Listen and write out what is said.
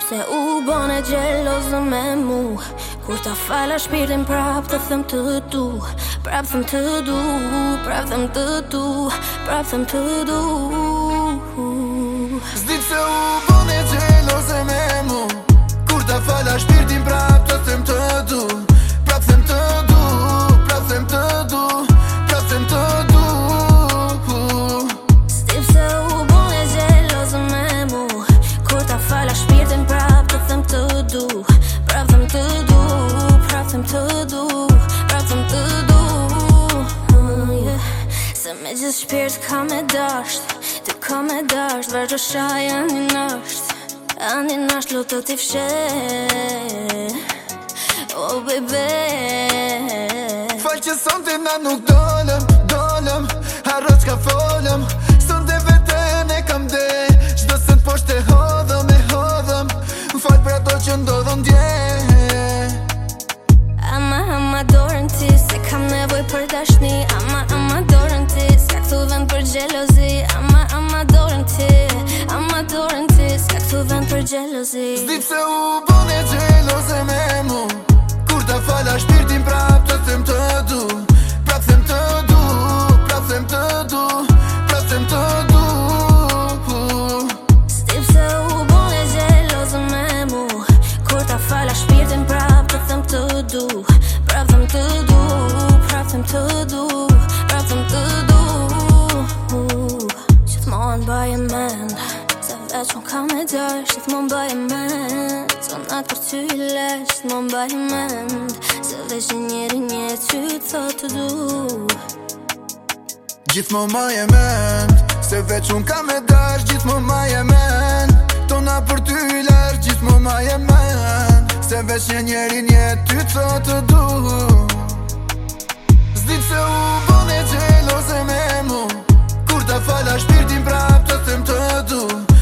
pse u bone gjelozë me mu? Kur ta fala shpirtin prap të them të du, prap them të du, prap them të du, prap them të du. S'di pse u bone gjelozë me mu? Kur ta fala shpirtin prap të them të du, prap them të du, prap them të du, prap them të du. S'di pse u bone gjelozë me mu? Kur ta fala shpirtin prap të them të du, prap them të du, prap them të du, prap them të du. Se me gjithë shpirt ka me dasht, ty ka me dasht, vazhdo shaj anin nasht, anin nasht lo të t'i fshe. Oh baby, Fal që sonte na nuk dolëm, harro qka folëm. Sonte veten e kam de, qdo sën poshte hodhëm. Fal për ato që ndodhën dje. ama dorën ti, se kam nevoj për dashni. Ama dorën ti, s'ka këtu vend për gjelozi. Ama dorën ti, s'ka këtu vend për gjelozi. S'di pse u bone gjelozë me mu? Kur ta fala shpirtin prap të them të du, prap them të du, prap them të du, prap them të du. S'di pse u bone gjelozë me mu? Kur ta fala shpirtin prap të them të du, prap them të du, prap them të du, prap them të du. Gjithmonë baje mend, se veç më ka me dash. Gjithmonë baje mend, sonat për ty i lesh. Gjithmonë baje mend, se veç një ty thot të du. Gjithmonë ma je mend, se veç unë ka me dash. Gjithmonë ma je mend, tona për ty i lërë. Gjithmonë ma je mend, se veç një ty thot të du. S'di pse u bone gjelozë me mu? Kur ta fala shpirtin prap të them të du,